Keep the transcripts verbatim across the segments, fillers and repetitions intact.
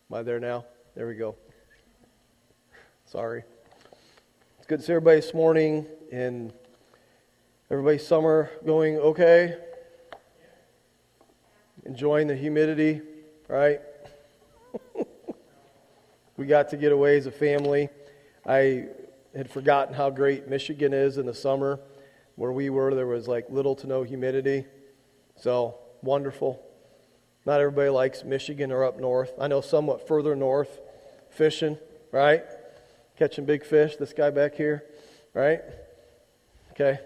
Am I there now? There we go. Sorry. It's good to see everybody this morning, and everybody's summer going okay? Enjoying the humidity, right? We got to get away as a family. I had forgotten how great Michigan is in the summer. Where we were, there was like little to no humidity. So, wonderful. Not everybody likes Michigan or up north. I know somewhat further north, fishing, right? Catching big fish, this guy back here, right? Okay.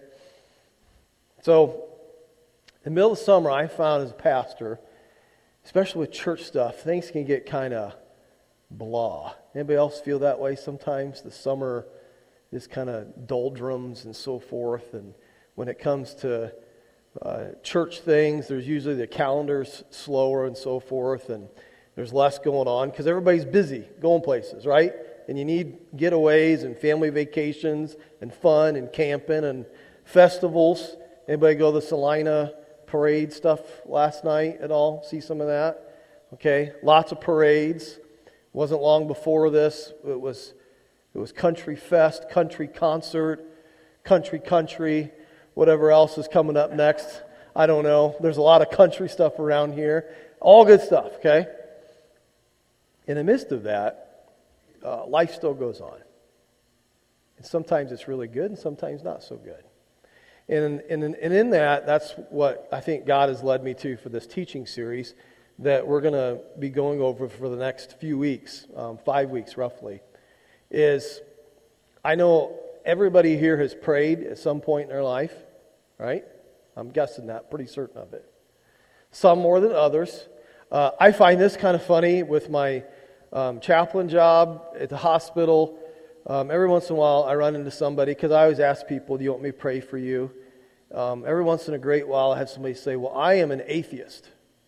So, in the middle of the summer, I found as a pastor, especially with church stuff, things can get kind of blah. Anybody else feel that way sometimes? The summer is kind of doldrums and so forth. And when it comes to uh, church things, there's usually the calendar's slower and so forth. And there's less going on because everybody's busy going places, right? And you need getaways and family vacations and fun and camping and festivals. Anybody go to the Salina parade stuff last night at all? See some of that? Okay, lots of parades. Wasn't long before this. It was it was country fest, country concert, country country, whatever else is coming up next. I don't know. There's a lot of country stuff around here. All good stuff, okay? In the midst of that, uh, life still goes on. And sometimes it's really good and sometimes not so good. And, and, and in that, that's what I think God has led me to for this teaching series that we're going to be going over for the next few weeks, um, five weeks roughly, is I know everybody here has prayed at some point in their life, right? I'm guessing that, pretty certain of it. Some more than others. Uh, I find this kind of funny with my um, chaplain job at the hospital. Um, every once in a while I run into somebody, because I always ask people, do you want me to pray for you? Um, every once in a great while I have somebody say, well, I am an atheist.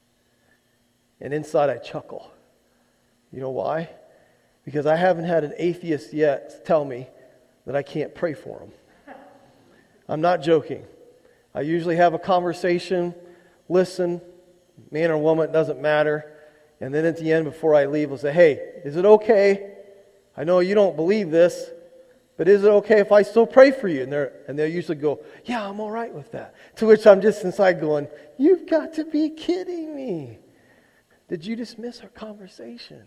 And inside I chuckle. You know why? Because I haven't had an atheist yet tell me that I can't pray for him. I'm not joking. I usually have a conversation, listen, man or woman, it doesn't matter. And then at the end, before I leave, I'll say, hey, is it okay? I know you don't believe this, but is it okay if I still pray for you? And they're and they'll usually go, yeah, I'm all right with that. To which I'm just inside going, you've got to be kidding me. Did you just miss our conversation?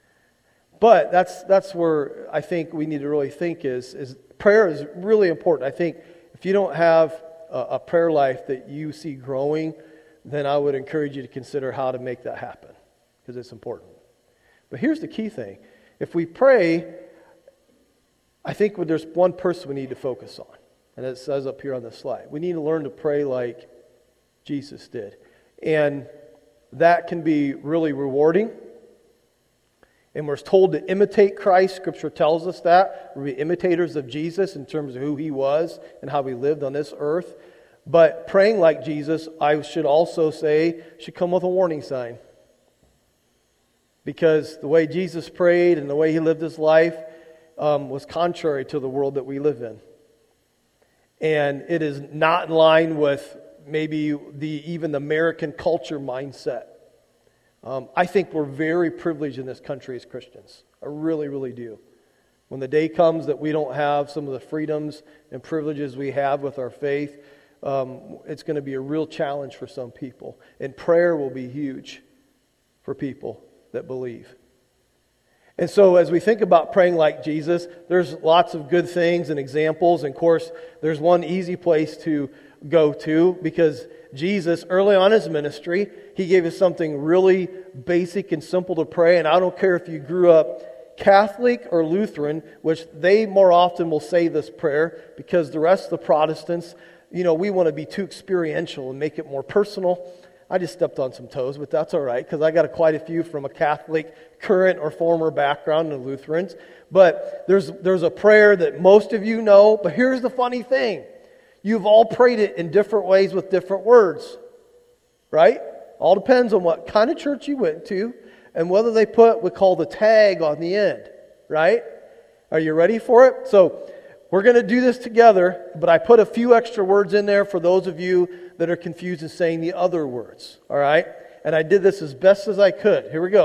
But that's that's where I think we need to really think is, is prayer is really important. I think if you don't have a, a prayer life that you see growing, then I would encourage you to consider how to make that happen, because it's important. But here's the key thing. If we pray, I think there's one person we need to focus on. And it says up here on the slide. We need to learn to pray like Jesus did. And that can be really rewarding. And we're told to imitate Christ. Scripture tells us that. We're imitators of Jesus in terms of who He was and how He lived on this earth. But praying like Jesus, I should also say, should come with a warning sign. Because the way Jesus prayed and the way He lived His life um, was contrary to the world that we live in. And it is not in line with maybe the even the American culture mindset. Um, I think we're very privileged in this country as Christians. I really, really do. When the day comes that we don't have some of the freedoms and privileges we have with our faith, um, it's going to be a real challenge for some people. And prayer will be huge for people that believe. And so as we think about praying like Jesus, there's lots of good things and examples. And of course, there's one easy place to go to, because Jesus, early on in His ministry, He gave us something really basic and simple to pray. And I don't care if you grew up Catholic or Lutheran, which they more often will say this prayer, because the rest of the Protestants, you know, we want to be too experiential and make it more personal. I just stepped on some toes, but that's all right, because I got a, quite a few from a Catholic current or former background in Lutherans. But there's there's a prayer that most of you know, but here's the funny thing. You've all prayed it in different ways with different words, right? All depends on what kind of church you went to and whether they put what we call the tag on the end, right? Are you ready for it? So we're going to do this together, but I put a few extra words in there for those of you that are confused in saying the other words, all right? And I did this as best as I could. Here we go.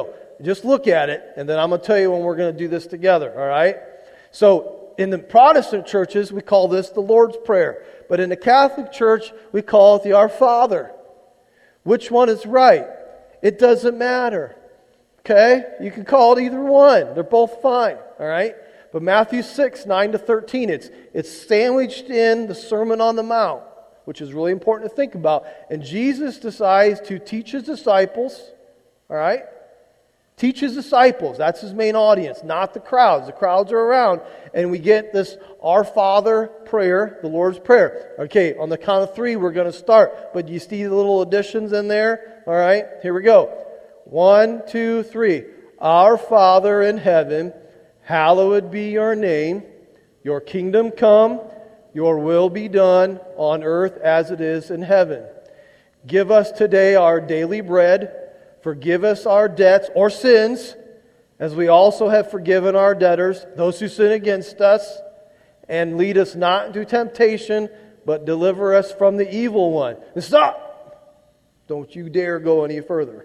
Just look at it, and then I'm going to tell you when we're going to do this together, all right? So in the Protestant churches, we call this the Lord's Prayer. But in the Catholic Church, we call it the Our Father. Which one is right? It doesn't matter. Okay? You can call it either one. They're both fine, all right? But Matthew six, nine to thirteen, it's, it's sandwiched in the Sermon on the Mount, which is really important to think about. And Jesus decides to teach his disciples, all right? Teach his disciples. That's his main audience, not the crowds. The crowds are around. And we get this Our Father prayer, the Lord's Prayer. Okay, on the count of three, we're going to start. But you see the little additions in there? All right, here we go. One, two, three. Our Father in heaven, hallowed be your name. Your kingdom come, your will be done on earth as it is in heaven. Give us today our daily bread. Forgive us our debts or sins, as we also have forgiven our debtors, those who sin against us. And lead us not into temptation, but deliver us from the evil one. And stop! Don't you dare go any further.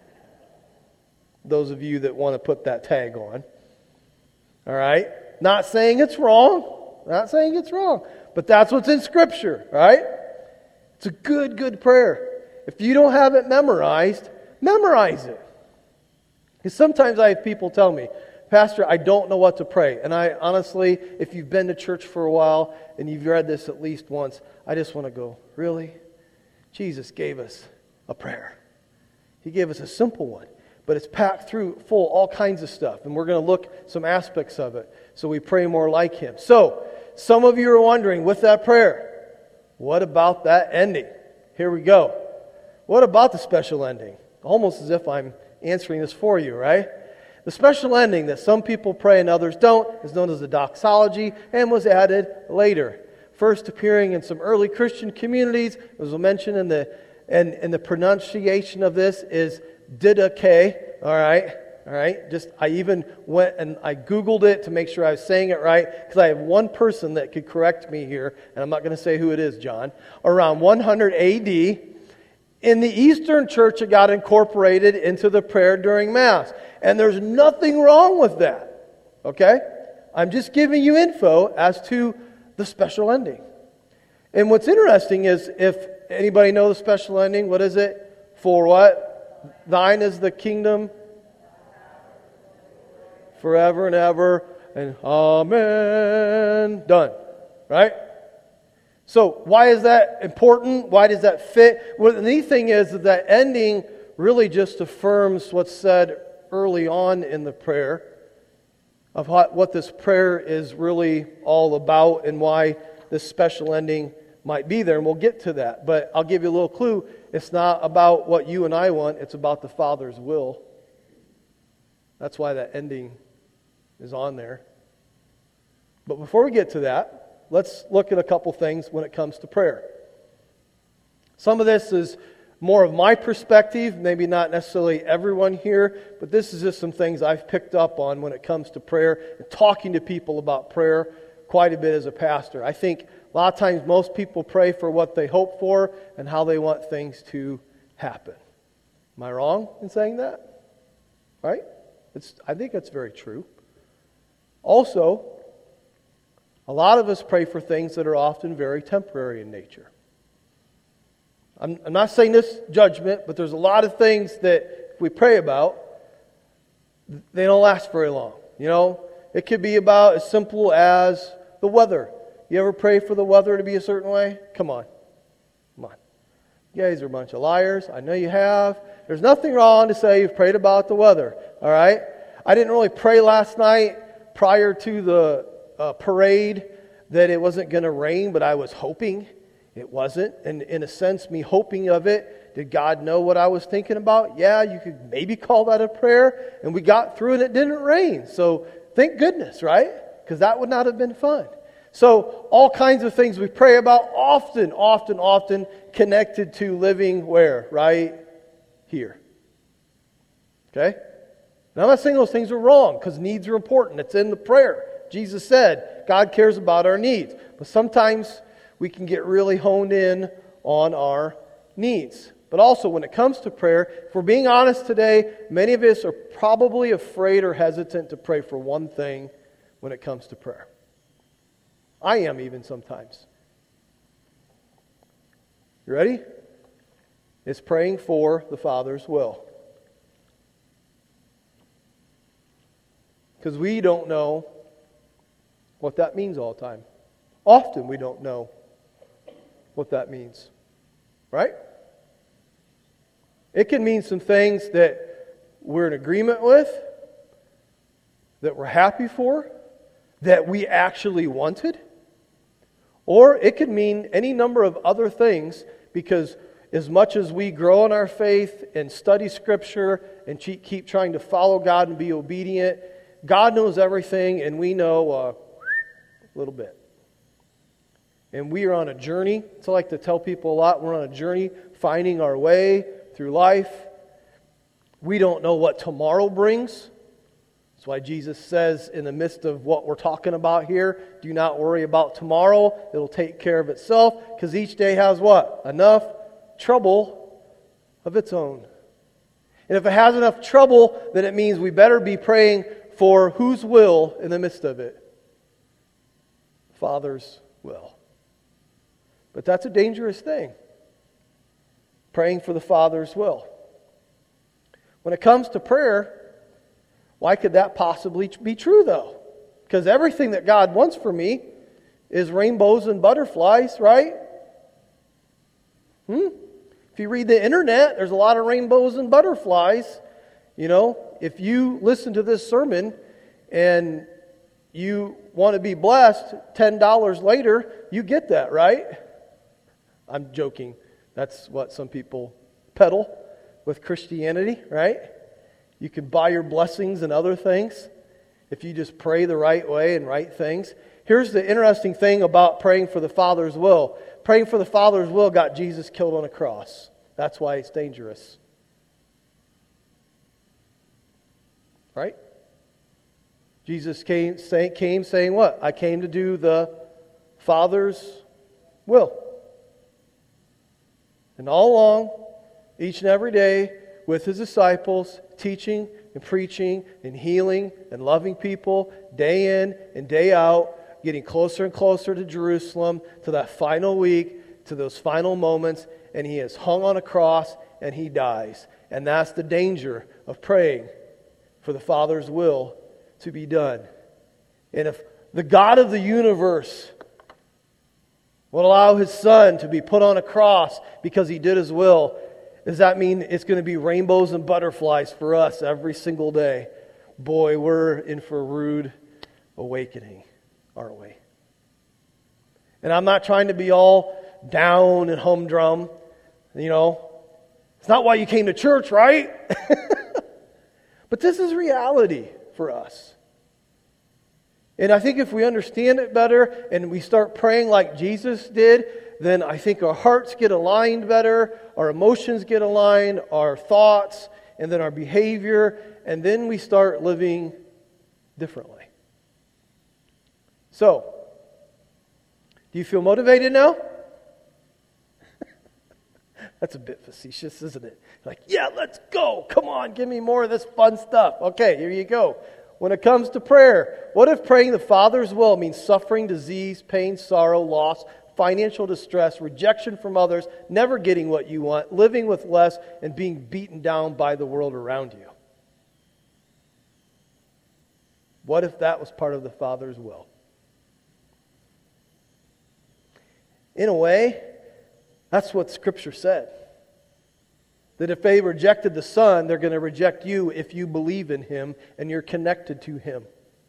Those of you that want to put that tag on. All right? Not saying it's wrong. Not saying it's wrong. But that's what's in Scripture, right? It's a good, good prayer. If you don't have it memorized, memorize it. Because sometimes I have people tell me, Pastor, I don't know what to pray. And I honestly, if you've been to church for a while and you've read this at least once, I just want to go, really? Jesus gave us a prayer. He gave us a simple one. But it's packed through full all kinds of stuff. And we're going to look some aspects of it so we pray more like Him. So, some of you are wondering, with that prayer, what about that ending? Here we go. What about the special ending? Almost as if I'm answering this for you, right? The special ending that some people pray and others don't is known as the doxology and was added later. First appearing in some early Christian communities, as was mentioned in the and, and the pronunciation of this is didache, all right? All right? Just I even went and I Googled it to make sure I was saying it right, because I have one person that could correct me here, and I'm not going to say who it is, John. Around one hundred A D, in the Eastern Church, it got incorporated into the prayer during Mass. And there's nothing wrong with that. Okay? I'm just giving you info as to the special ending. And what's interesting is, if anybody know the special ending, what is it? For what? Thine is the kingdom forever and ever. And amen. Done. Right? So why is that important? Why does that fit? Well, the neat thing is that that ending really just affirms what's said early on in the prayer of what this prayer is really all about and why this special ending might be there. And we'll get to that. But I'll give you a little clue. It's not about what you and I want. It's about the Father's will. That's why that ending is on there. But before we get to that, let's look at a couple things when it comes to prayer. Some of this is more of my perspective, maybe not necessarily everyone here, but this is just some things I've picked up on when it comes to prayer and talking to people about prayer quite a bit as a pastor. I think a lot of times most people pray for what they hope for and how they want things to happen. Am I wrong in saying that? Right? It's, I think that's very true. Also, a lot of us pray for things that are often very temporary in nature. I'm, I'm not saying this judgment, but there's a lot of things that if we pray about, they don't last very long. You know, it could be about as simple as the weather. You ever pray for the weather to be a certain way? Come on. Come on. You guys are a bunch of liars. I know you have. There's nothing wrong to say you've prayed about the weather. All right? I didn't really pray last night prior to the uh, parade that it wasn't going to rain, but I was hoping it wasn't. And in a sense, me hoping of it, did God know what I was thinking about? Yeah, you could maybe call that a prayer. And we got through and it didn't rain. So thank goodness, right? Because that would not have been fun. So all kinds of things we pray about, often, often, often connected to living where? Right here. Okay? Now I'm not saying those things are wrong, because needs are important. It's in the prayer. Jesus said God cares about our needs. But sometimes we can get really honed in on our needs. But also, when it comes to prayer, if we're being honest today, many of us are probably afraid or hesitant to pray for one thing when it comes to prayer. I am even sometimes. You ready? It's praying for the Father's will. Because we don't know what that means all the time. Often we don't know what that means. Right? It can mean some things that we're in agreement with, that we're happy for, that we actually wanted. Or it could mean any number of other things, because as much as we grow in our faith and study Scripture and keep trying to follow God and be obedient, God knows everything and we know uh, a little bit. And we are on a journey. So I like to tell people a lot, we're on a journey finding our way through life. We don't know what tomorrow brings. That's why Jesus says in the midst of what we're talking about here, do not worry about tomorrow. It'll take care of itself, because each day has what? Enough trouble of its own. And if it has enough trouble, then it means we better be praying for whose will in the midst of it? Father's will. But that's a dangerous thing. Praying for the Father's will. When it comes to prayer, why could that possibly be true, though? Because everything that God wants for me is rainbows and butterflies, right? Hmm? If you read the internet, there's a lot of rainbows and butterflies. You know, if you listen to this sermon and you want to be blessed, ten dollars later, you get that, right? I'm joking. That's what some people peddle with Christianity, right? You can buy your blessings and other things if you just pray the right way and right things. Here's the interesting thing about praying for the Father's will. Praying for the Father's will got Jesus killed on a cross. That's why it's dangerous. Right? Jesus came, say, came saying what? I came to do the Father's will. And all along, each and every day, with His disciples, teaching and preaching and healing and loving people day in and day out, getting closer and closer to Jerusalem, to that final week, to those final moments, and He is hung on a cross and He dies. And that's the danger of praying for the Father's will to be done. And if the God of the universe would allow His Son to be put on a cross because He did His will, does that mean it's going to be rainbows and butterflies for us every single day? Boy, we're in for a rude awakening, aren't we? And I'm not trying to be all down and humdrum. You know, it's not why you came to church, right? But this is reality for us. And I think if we understand it better and we start praying like Jesus did, then I think our hearts get aligned better, our emotions get aligned, our thoughts, and then our behavior, and then we start living differently. So, do you feel motivated now? That's a bit facetious, isn't it? Like, yeah, let's go. Come on, give me more of this fun stuff. Okay, here you go. When it comes to prayer, what if praying the Father's will means suffering, disease, pain, sorrow, loss, financial distress, rejection from others, never getting what you want, living with less, and being beaten down by the world around you? What if that was part of the Father's will? In a way, that's what Scripture said. That if they rejected the Son, they're going to reject you if you believe in Him and you're connected to Him.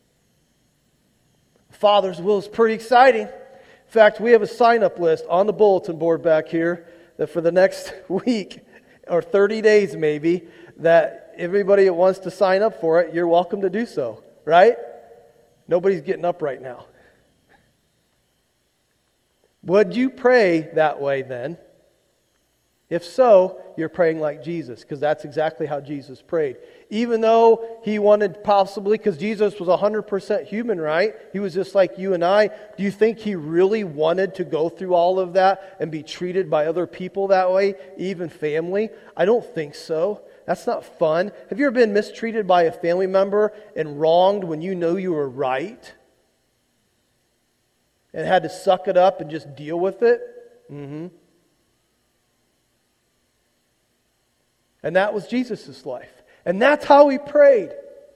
The Father's will is pretty exciting. In fact, we have a sign-up list on the bulletin board back here that for the next week, or thirty days maybe, that everybody that wants to sign up for it, you're welcome to do so, right? Nobody's getting up right now. Would you pray that way then? If so, you're praying like Jesus, because that's exactly how Jesus prayed. Even though he wanted possibly, because Jesus was one hundred percent human, right? He was just like you and I. Do you think he really wanted to go through all of that and be treated by other people that way, even family? I don't think so. That's not fun. Have you ever been mistreated by a family member and wronged when you know you were right? And had to suck it up and just deal with it? Mm-hmm. And that was Jesus' life. And that's how he prayed.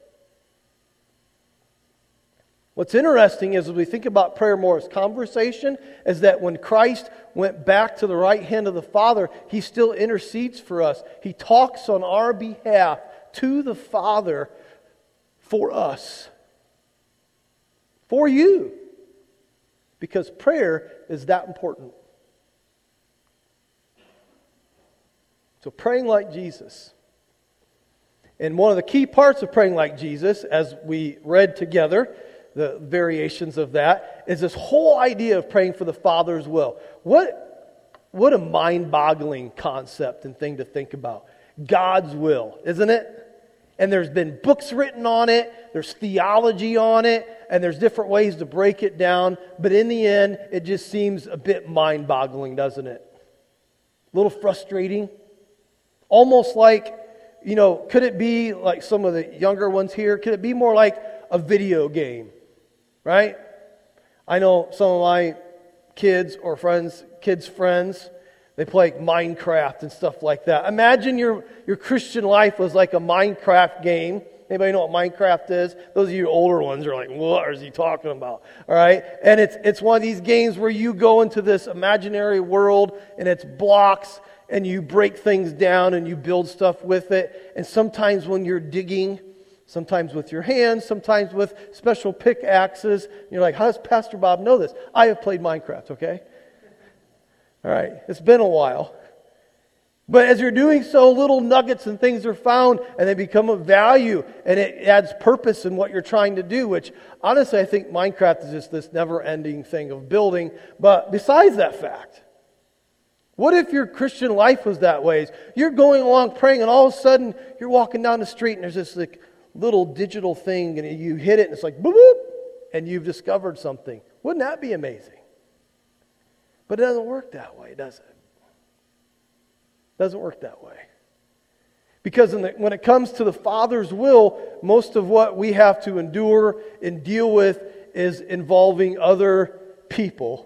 What's interesting is, as we think about prayer more as conversation, is that when Christ went back to the right hand of the Father, he still intercedes for us. He talks on our behalf to the Father for us. For you. Because prayer is that important. So praying like Jesus. And one of the key parts of praying like Jesus, as we read together, the variations of that, is this whole idea of praying for the Father's will. What, what a mind-boggling concept and thing to think about. God's will, isn't it? And there's been books written on it, there's theology on it, and there's different ways to break it down. But in the end, it just seems a bit mind-boggling, doesn't it? A little frustrating. Almost like, you know, could it be like some of the younger ones here? Could it be more like a video game? Right? I know some of my kids or friends, kids' friends, they play like Minecraft and stuff like that. Imagine your, your Christian life was like a Minecraft game. Anybody know what Minecraft is? Those of you older ones are like, what is he talking about? All right? And it's it's one of these games where you go into this imaginary world and it's blocks and you break things down and you build stuff with it. And sometimes when you're digging, sometimes with your hands, sometimes with special pickaxes, you're like, how does Pastor Bob know this? I have played Minecraft, okay? All right, it's been a while. But as you're doing so, little nuggets and things are found and they become of value and it adds purpose in what you're trying to do, which honestly I think Minecraft is just this never-ending thing of building. But besides that fact, what if your Christian life was that way? You're going along praying and all of a sudden you're walking down the street and there's this like little digital thing and you hit it and it's like boop, boop, and you've discovered something. Wouldn't that be amazing? But it doesn't work that way, does it? It doesn't work that way. Because in the, when it comes to the Father's will, most of what we have to endure and deal with is involving other people.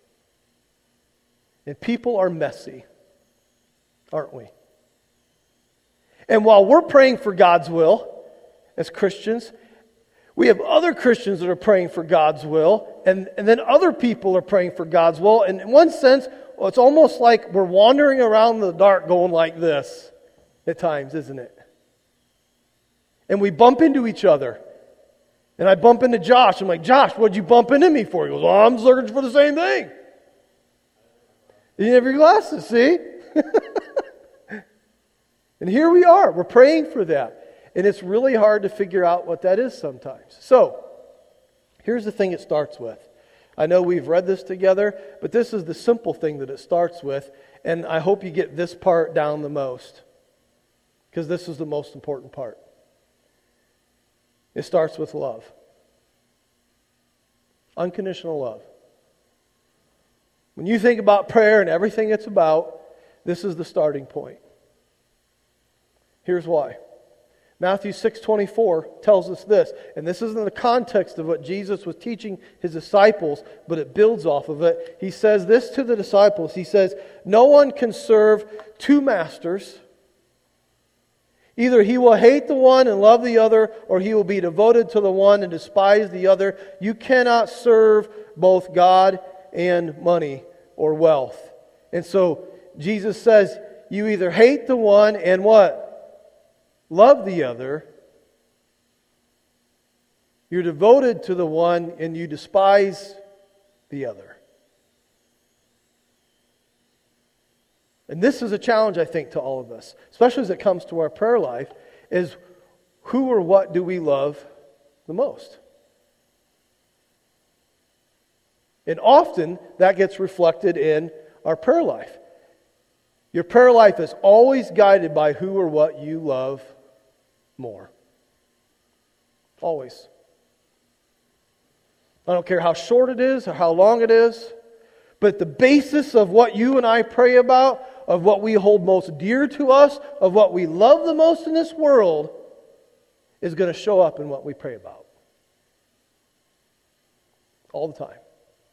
And people are messy, aren't we? And while we're praying for God's will as Christians, we have other Christians that are praying for God's will, and, and then other people are praying for God's will. And in one sense, well, it's almost like we're wandering around in the dark going like this at times, isn't it? And we bump into each other. And I bump into Josh. I'm like, Josh, what'd you bump into me for? He goes, oh, I'm searching for the same thing. You didn't have your glasses, see? And here we are. We're praying for that. And it's really hard to figure out what that is sometimes. So, here's the thing it starts with. I know we've read this together, but this is the simple thing that it starts with. And I hope you get this part down the most. Because this is the most important part. It starts with love. Unconditional love. When you think about prayer and everything it's about, this is the starting point. Here's why. Matthew six twenty-four tells us this, and this is in the context of what Jesus was teaching his disciples, but it builds off of it. He says this to the disciples. He says, no one can serve two masters. Either he will hate the one and love the other, or he will be devoted to the one and despise the other. You cannot serve both God and money or wealth. And so Jesus says, you either hate the one and what? Love the other. You're devoted to the one and you despise the other. And this is a challenge, I think, to all of us, especially as it comes to our prayer life, is who or what do we love the most? And often that gets reflected in our prayer life. Your prayer life is always guided by who or what you love more. Always. I don't care how short it is or how long it is, but the basis of what you and I pray about, of what we hold most dear to us, of what we love the most in this world, is going to show up in what we pray about. All the time.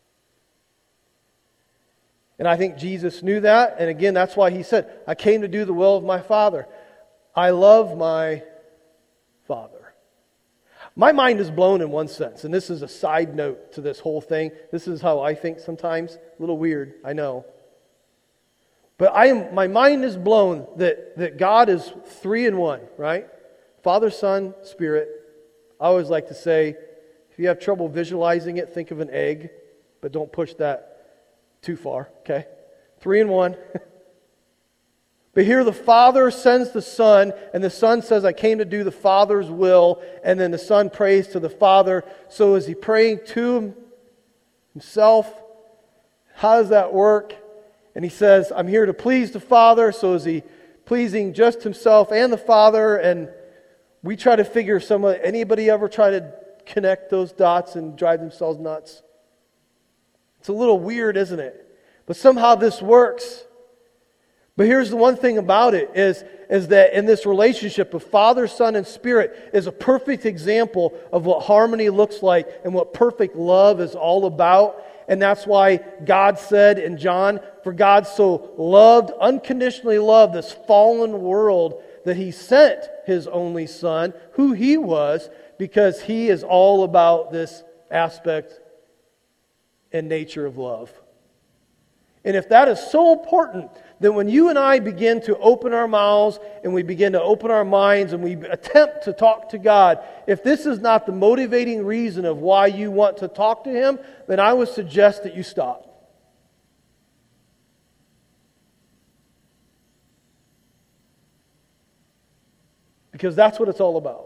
And I think Jesus knew that, and again, that's why He said, I came to do the will of my Father. I love my Father. My mind is blown in one sense, and this is a side note to this whole thing. This is how I think sometimes. A little weird, I know. But I am, my mind is blown that, that God is three in one, right? Father, Son, Spirit. I always like to say, if you have trouble visualizing it, think of an egg, but don't push that too far, okay? Three in one. But here the Father sends the Son, and the Son says, I came to do the Father's will, and then the Son prays to the Father. So is He praying to Himself? How does that work? And He says, I'm here to please the Father. So is He pleasing just Himself and the Father? And we try to figure some of, anybody ever try to connect those dots and drive themselves nuts? It's a little weird, isn't it? But somehow this works. But here's the one thing about it is, is that in this relationship of Father, Son, and Spirit is a perfect example of what harmony looks like and what perfect love is all about. And that's why God said in John, for God so loved, unconditionally loved this fallen world that He sent His only Son, who He was, because He is all about this aspect and nature of love. And if that is so important, then when you and I begin to open our mouths and we begin to open our minds and we attempt to talk to God, if this is not the motivating reason of why you want to talk to Him, then I would suggest that you stop. Because that's what it's all about.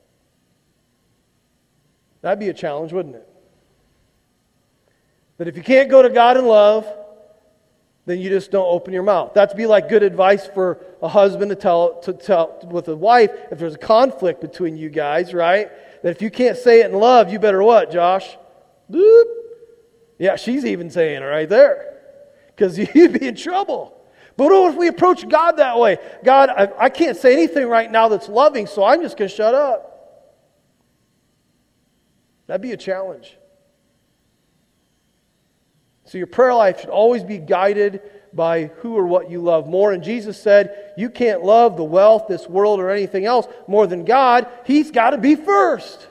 That'd be a challenge, wouldn't it? That if you can't go to God in love, then you just don't open your mouth. That'd be like good advice for a husband to tell to tell with a wife if there's a conflict between you guys, right? That if you can't say it in love, you better what, Josh? Boop. Yeah, she's even saying it right there. Because you'd be in trouble. But what if we approach God that way? God, I, I can't say anything right now that's loving, so I'm just going to shut up. That'd be a challenge. So your prayer life should always be guided by who or what you love more. And Jesus said, you can't love the wealth, this world, or anything else more than God. He's got to be first.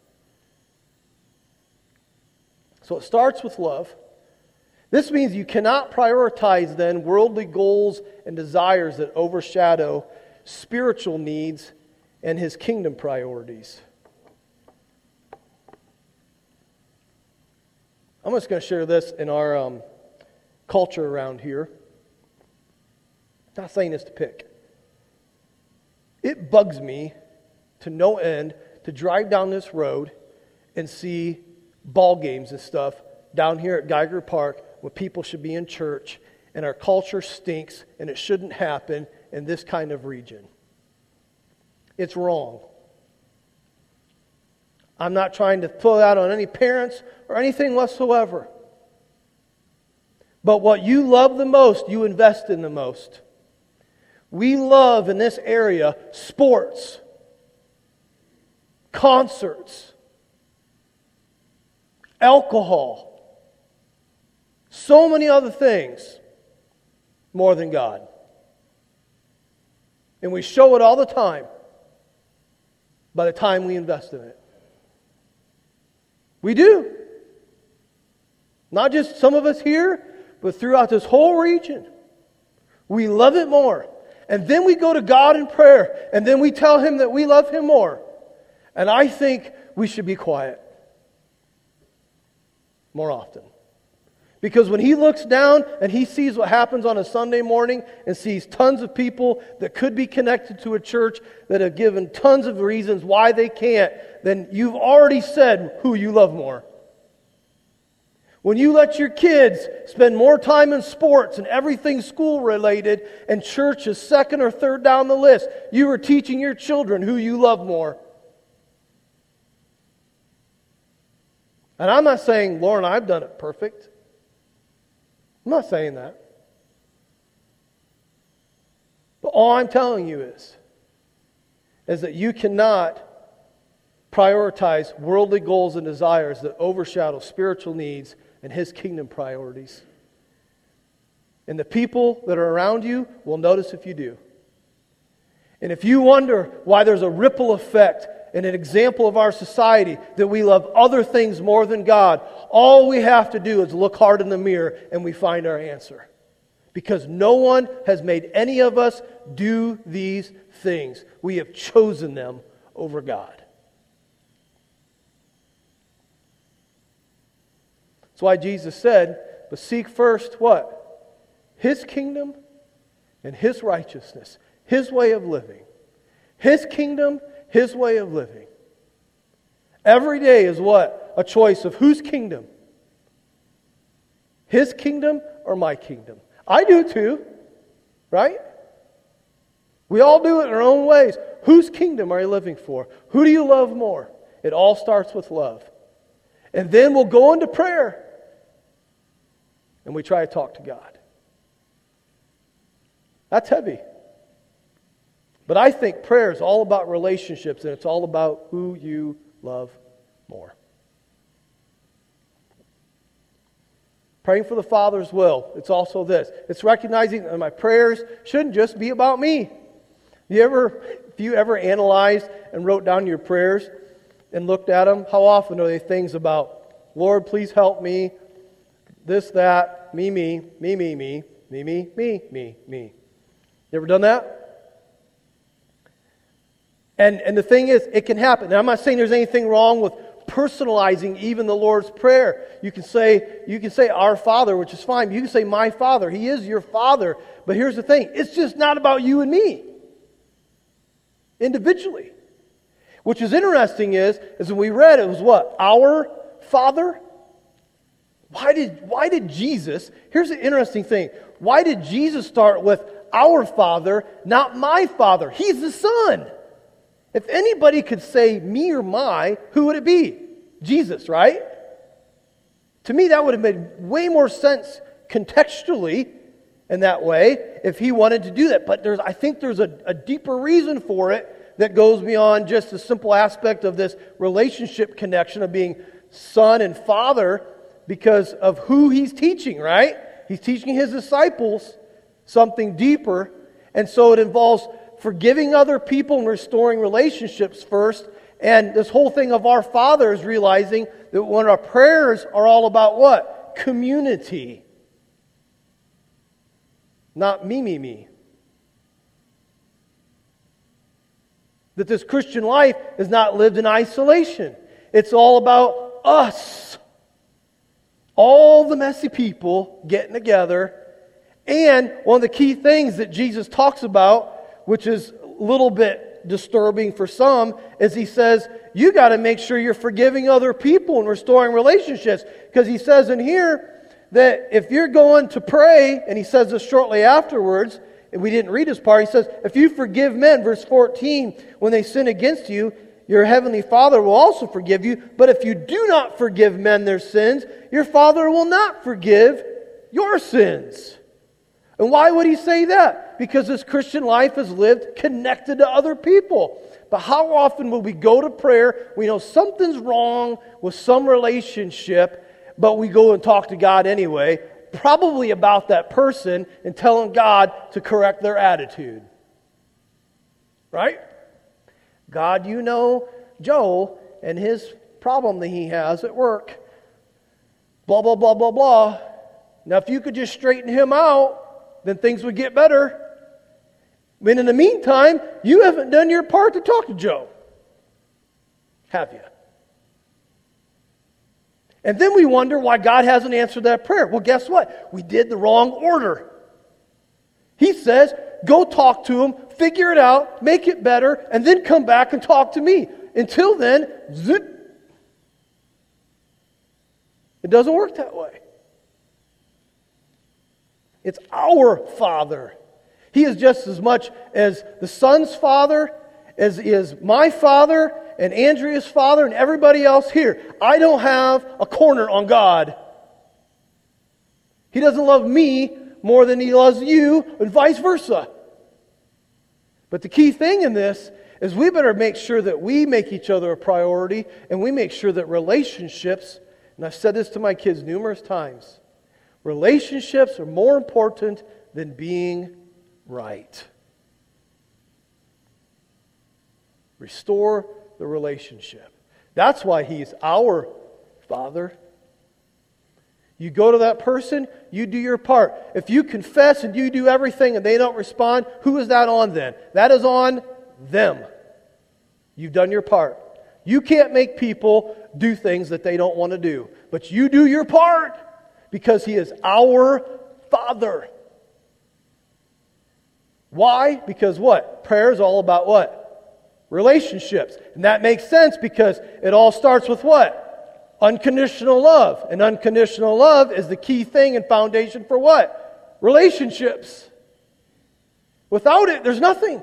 So it starts with love. This means you cannot prioritize then worldly goals and desires that overshadow spiritual needs and His kingdom priorities. I'm just going to share this in our um, culture around here. I'm not saying this to pick. It bugs me to no end to drive down this road and see ball games and stuff down here at Geiger Park when people should be in church, and our culture stinks and it shouldn't happen in this kind of region. It's wrong. I'm not trying to pull out on any parents or anything whatsoever. But what you love the most, you invest in the most. We love in this area sports, concerts, alcohol, so many other things more than God. And we show it all the time by the time we invest in it. We do. Not just some of us here, but throughout this whole region. We love it more. And then we go to God in prayer, and then we tell Him that we love Him more. And I think we should be quiet more often. Because when He looks down and He sees what happens on a Sunday morning and sees tons of people that could be connected to a church that have given tons of reasons why they can't, then you've already said who you love more. When you let your kids spend more time in sports and everything school-related, and church is second or third down the list, you are teaching your children who you love more. And I'm not saying, Lauren, I've done it perfect. I'm not saying that. But all I'm telling you is, is that you cannot prioritize worldly goals and desires that overshadow spiritual needs and His kingdom priorities. And the people that are around you will notice if you do. And if you wonder why there's a ripple effect and an example of our society that we love other things more than God, all we have to do is look hard in the mirror and we find our answer. Because no one has made any of us do these things. We have chosen them over God. That's why Jesus said, but seek first what? His kingdom and His righteousness. His way of living. His kingdom, His way of living. Every day is what? A choice of whose kingdom? His kingdom or my kingdom? I do too, right? We all do it in our own ways. Whose kingdom are you living for? Who do you love more? It all starts with love. And then we'll go into prayer and we try to talk to God. That's heavy. But I think prayer is all about relationships, and it's all about who you love more. Praying for the Father's will. It's also this. It's recognizing that my prayers shouldn't just be about me. You ever, if you ever analyzed and wrote down your prayers and looked at them, how often are they things about, Lord, please help me, this, that, me, me, me, me, me, me, me, me, me, me. You ever done that? And and the thing is, it can happen. Now, I'm not saying there's anything wrong with personalizing even the Lord's Prayer. You can say, you can say Our Father, which is fine. You can say My Father. He is your Father. But here's the thing. It's just not about you and me. Individually. Which is interesting is, is when we read it was what? Our Father? Why did, why did Jesus, here's the interesting thing. Why did Jesus start with Our Father, not My Father? He's the Son. If anybody could say me or my, who would it be? Jesus, right? To me, that would have made way more sense contextually in that way if He wanted to do that. But there's, I think there's a, a deeper reason for it that goes beyond just the simple aspect of this relationship connection of being son and father because of who He's teaching, right? He's teaching His disciples something deeper, and so it involves forgiving other people and restoring relationships first. And this whole thing of Our Father is realizing that when our prayers are all about what? Community. Not me, me, me. That this Christian life is not lived in isolation. It's all about us. All the messy people getting together. And one of the key things that Jesus talks about, which is a little bit disturbing for some, is He says, you got to make sure you're forgiving other people and restoring relationships. Because He says in here that if you're going to pray, and He says this shortly afterwards, and we didn't read this part, He says, if you forgive men, verse fourteen, when they sin against you, your heavenly Father will also forgive you. But if you do not forgive men their sins, your Father will not forgive your sins. And why would He say that? Because this Christian life is lived connected to other people. But how often will we go to prayer, we know something's wrong with some relationship, but we go and talk to God anyway, probably about that person, and telling God to correct their attitude. Right? God, you know Joe and his problem that he has at work. Blah, blah, blah, blah, blah. Now, if you could just straighten him out, then things would get better. But in the meantime, you haven't done your part to talk to Joe. Have you? And then we wonder why God hasn't answered that prayer. Well, guess what? We did the wrong order. He says, go talk to him, figure it out, make it better, and then come back and talk to me. Until then, zip. It doesn't work that way. It's our Father. He is just as much as the Son's Father, as is my Father, and Andrea's Father, and everybody else here. I don't have a corner on God. He doesn't love me more than He loves you, and vice versa. But the key thing in this is we better make sure that we make each other a priority, and we make sure that relationships, and I've said this to my kids numerous times, relationships are more important than being right. Restore the relationship. That's why He's our Father. You go to that person, you do your part. If you confess and you do everything and they don't respond, who is that on then? That is on them. You've done your part. You can't make people do things that they don't want to do. But you do your part because He is our Father. Why? Because what? Prayer is all about what? Relationships. And that makes sense because it all starts with what? Unconditional love. And unconditional love is the key thing and foundation for what? Relationships. Without it, there's nothing.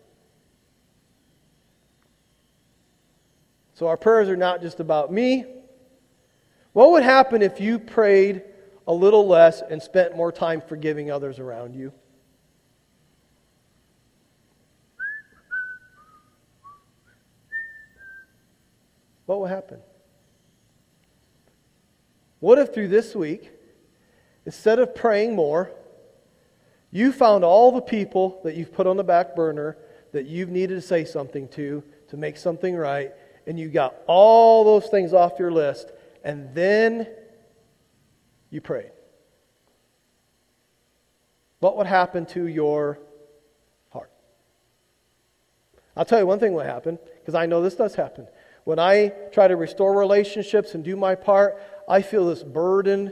So our prayers are not just about me. What would happen if you prayed a little less and spent more time forgiving others around you? What would happen? What if through this week, instead of praying more, you found all the people that you've put on the back burner that you've needed to say something to, to make something right, and you got all those things off your list, and then you prayed? What would happen to your heart? I'll tell you one thing would happen, because I know this does happen. When I try to restore relationships and do my part, I feel this burden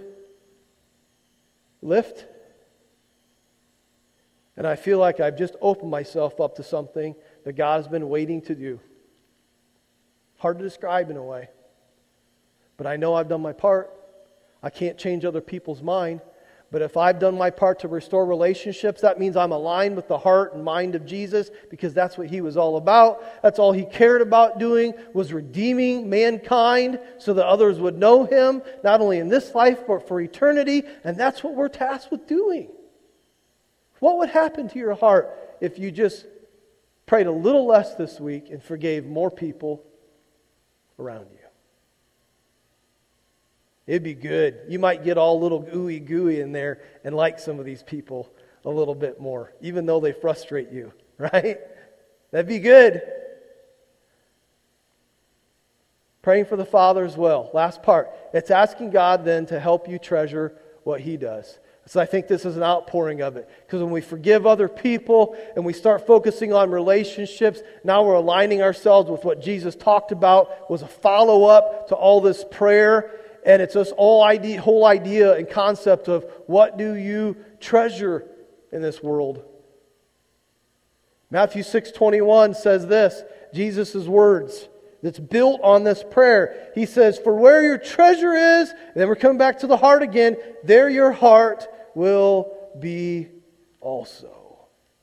lift. And I feel like I've just opened myself up to something that God's been waiting to do. Hard to describe in a way. But I know I've done my part. I can't change other people's mind. But if I've done my part to restore relationships, that means I'm aligned with the heart and mind of Jesus, because that's what He was all about. That's all He cared about doing, was redeeming mankind so that others would know Him, not only in this life, but for eternity. And that's what we're tasked with doing. What would happen to your heart if you just prayed a little less this week and forgave more people around you? It'd be good. You might get all little ooey gooey in there and like some of these people a little bit more, even though they frustrate you, right? That'd be good. Praying for the Father as well. Last part. It's asking God then to help you treasure what He does. So I think this is an outpouring of it. Because when we forgive other people and we start focusing on relationships, now we're aligning ourselves with what Jesus talked about was a follow-up to all this prayer. And it's this whole idea, whole idea and concept of what do you treasure in this world. Matthew six twenty-one says this, Jesus' words, that's built on this prayer. He says, for where your treasure is, and then we're coming back to the heart again, there your heart will be also.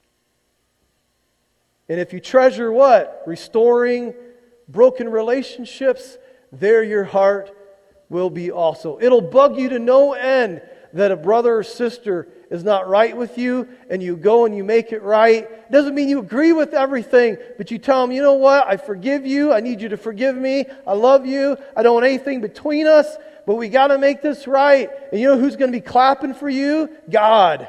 And if you treasure what? Restoring broken relationships, there your heart will be also. It'll bug you to no end that a brother or sister is not right with you, and you go and you make it right. Doesn't mean you agree with everything, but you tell them, you know what, I forgive you, I need you to forgive me, I love you, I don't want anything between us, but we got to make this right. And you know who's going to be clapping for you? God.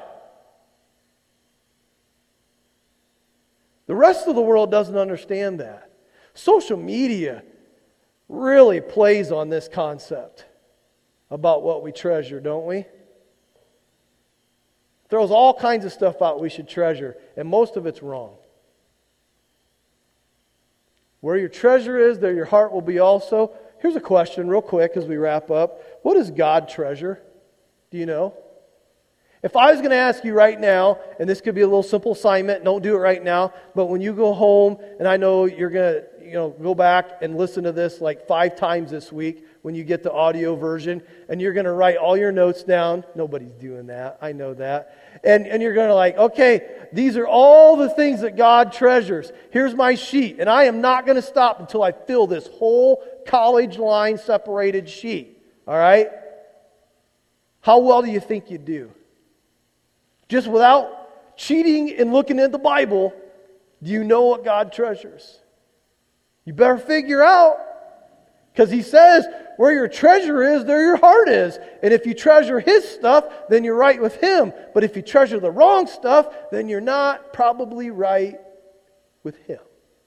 The rest of the world doesn't understand that. Social media really plays on this concept about what we treasure, don't we? Throws all kinds of stuff out we should treasure, and most of it's wrong. Where your treasure is, there your heart will be also. Here's a question real quick as we wrap up. What does God treasure? Do you know? If I was going to ask you right now, and this could be a little simple assignment, don't do it right now, but when you go home, and I know you're going to you know, go back and listen to this like five times this week, when you get the audio version, and you're going to write all your notes down. Nobody's doing that. I know that. And, and you're going to like, okay, these are all the things that God treasures. Here's my sheet, and I am not going to stop until I fill this whole college line separated sheet. All right? How well do you think you do? Just without cheating and looking at the Bible, do you know what God treasures? You better figure out, because He says, where your treasure is, there your heart is. And if you treasure His stuff, then you're right with Him. But if you treasure the wrong stuff, then you're not probably right with Him.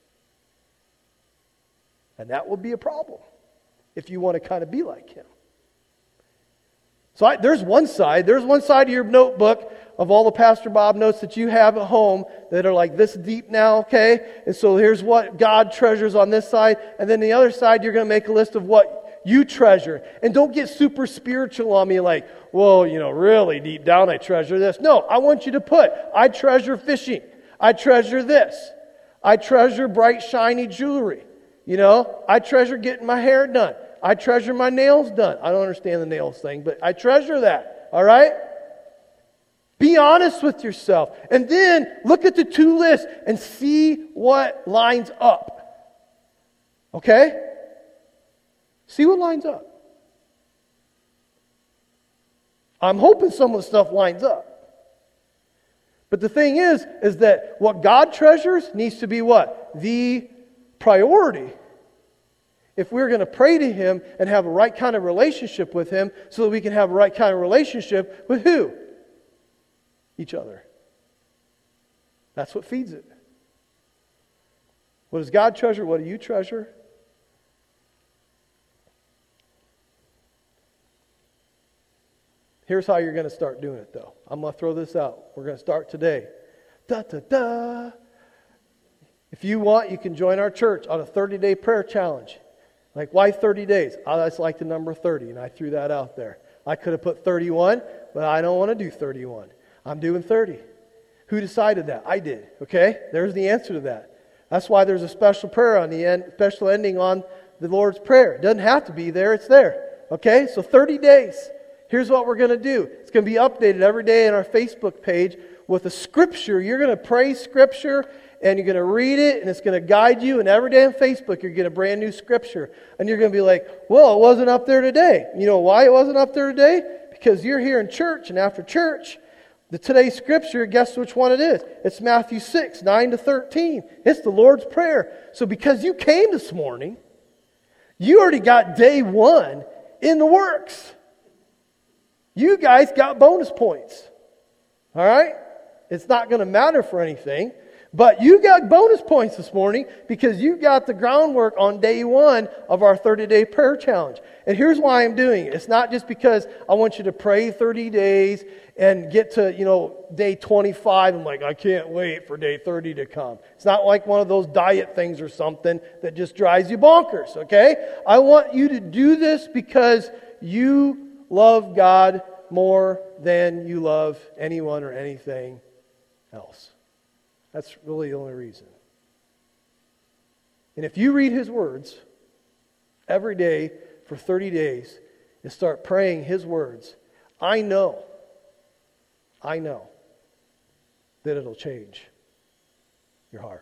And that will be a problem if you want to kind of be like Him. So I, there's one side. There's one side of your notebook of all the Pastor Bob notes that you have at home that are like this deep now, okay? And so here's what God treasures on this side. And then the other side, you're going to make a list of what you treasure. And don't get super spiritual on me like, well, you know, really deep down I treasure this. No, I want you to put, I treasure fishing. I treasure this. I treasure bright, shiny jewelry. You know, I treasure getting my hair done. I treasure my nails done. I don't understand the nails thing, but I treasure that. All right? Be honest with yourself. And then look at the two lists and see what lines up. Okay? See what lines up. I'm hoping some of the stuff lines up. But the thing is, is that what God treasures needs to be what? The priority. If we're going to pray to Him and have a right kind of relationship with Him so that we can have a right kind of relationship with who? Each other. That's what feeds it. What does God treasure? What do you treasure? Here's how you're going to start doing it, though. I'm going to throw this out. We're going to start today. Da, da, da. If you want, you can join our church on a thirty-day prayer challenge. Like, why thirty days? I just like the number thirty, and I threw that out there. I could have put thirty-one, but I don't want to do thirty-one. I'm doing thirty. Who decided that? I did. Okay? There's the answer to that. That's why there's a special prayer on the end, special ending on the Lord's Prayer. It doesn't have to be there. It's there. Okay? So thirty days. Here's what we're going to do. It's going to be updated every day on our Facebook page with a scripture. You're going to pray scripture, and you're going to read it, and it's going to guide you. And every day on Facebook, you're going to get a brand new scripture. And you're going to be like, well, it wasn't up there today. You know why it wasn't up there today? Because you're here in church, and after church, the today's scripture, guess which one it is? It's Matthew six, nine to thirteen. It's the Lord's Prayer. So because you came this morning, you already got day one in the works. You guys got bonus points. All right? It's not going to matter for anything. But you got bonus points this morning because you got the groundwork on day one of our thirty-day prayer challenge. And here's why I'm doing it. It's not just because I want you to pray thirty days and get to, you know, day twenty-five and like, I can't wait for day thirty to come. It's not like one of those diet things or something that just drives you bonkers, okay? I want you to do this because you love God more than you love anyone or anything else. That's really the only reason. And if you read His words every day for thirty days and start praying His words, I know, I know that it'll change your heart.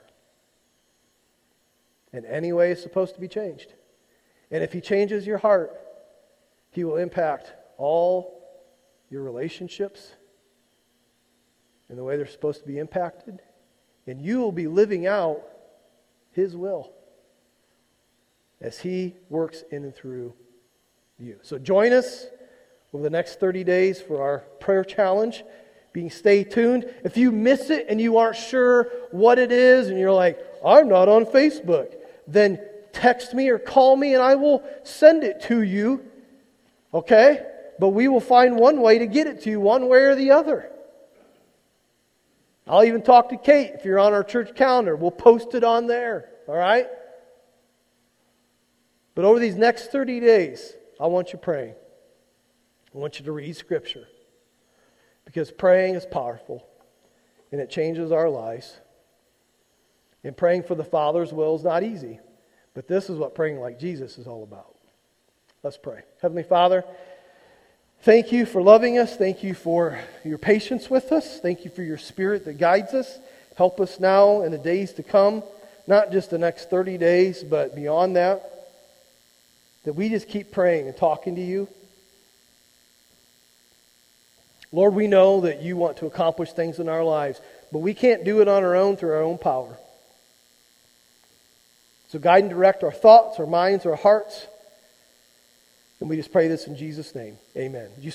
And any way it's supposed to be changed. And if He changes your heart, He will impact all your relationships in the way they're supposed to be impacted. And you will be living out His will as He works in and through you. So join us over the next thirty days for our prayer challenge. Being stay tuned. If you miss it and you aren't sure what it is and you're like, I'm not on Facebook, then text me or call me and I will send it to you. Okay? But we will find one way to get it to you, one way or the other. I'll even talk to Kate if you're on our church calendar. We'll post it on there. All right? But over these next thirty days, I want you praying. I want you to read Scripture. Because praying is powerful. And it changes our lives. And praying for the Father's will is not easy. But this is what praying like Jesus is all about. Let's pray. Heavenly Father, thank you for loving us. Thank you for your patience with us. Thank you for your Spirit that guides us. Help us now in the days to come, not just the next thirty days, but beyond that, that we just keep praying and talking to you. Lord, we know that you want to accomplish things in our lives, but we can't do it on our own through our own power. So guide and direct our thoughts, our minds, our hearts. And we just pray this in Jesus' name. Amen. You